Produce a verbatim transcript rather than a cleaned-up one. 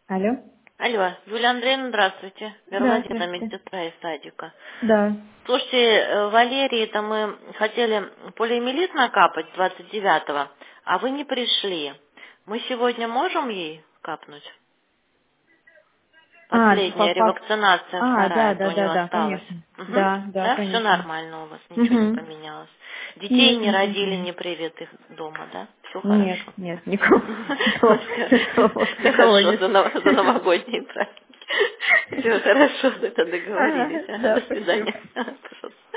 Алло. Алло, Юлия Андреевна, здравствуйте. Вера Да, Владимировна, здравствуйте. медсестра из садика. Да. Слушайте, э, Валерии, это мы хотели полиэмилит накапать двадцать девятого, а вы не пришли. Мы сегодня можем ей капнуть? А, Последняя по, ревакцинация а, да, вторая, это да, у да, нее да, осталась. конечно. Угу. Да, да, Да, все конечно. нормально у вас, ничего не Угу. поменялось. Детей Нет, не не родили, поменялось. не привитых дома, да? Все Нет, хорошо. нет, никого, Ну, никого, никого, никого хорошо, нет. за, нов- за новогодние праздники. Все хорошо, это договорились. Ага, Ага, да, до спасибо. свидания. Пожалуйста.